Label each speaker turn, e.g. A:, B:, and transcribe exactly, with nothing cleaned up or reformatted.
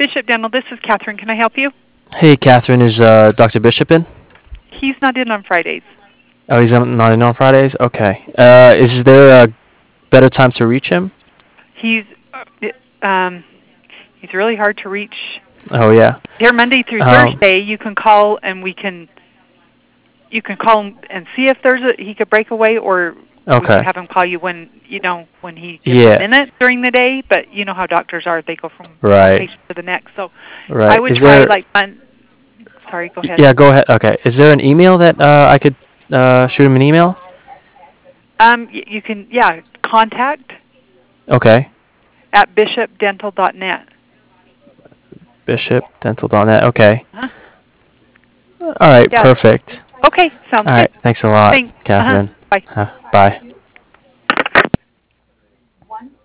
A: Bishop Dental, this is Catherine. Can I help you?
B: Hey, Catherine, is uh, Doctor Bishop in?
A: He's not in on Fridays.
B: Oh, he's not in on Fridays? Okay. Uh, is there a better time to reach him?
A: He's uh, um, he's really hard to reach.
B: Oh, yeah.
A: Here Monday through
B: Um,
A: Thursday, you can call and we can you can call him and see if there's a he could break away, or we
B: Okay.
A: can have him call you when you know when he gets
B: Yeah.
A: a minute during the day. But you know how doctors are; they go from
B: Right.
A: one patient to the next. So
B: Right.
A: I would
B: Is
A: try
B: there?
A: like mon- Sorry, go ahead.
B: Yeah, go ahead. Okay. Is there an email that uh, I could uh, shoot him an email?
A: Um, y- you can yeah contact
B: Okay.
A: at bishop dental dot net.
B: bishop dental dot net. Okay.
A: Huh?
B: All right.
A: Yeah.
B: Perfect.
A: Okay, sounds
B: All
A: good.
B: right. Thanks a lot,
A: Thanks. Uh-huh.
B: Catherine.
A: Bye.
B: Uh, bye.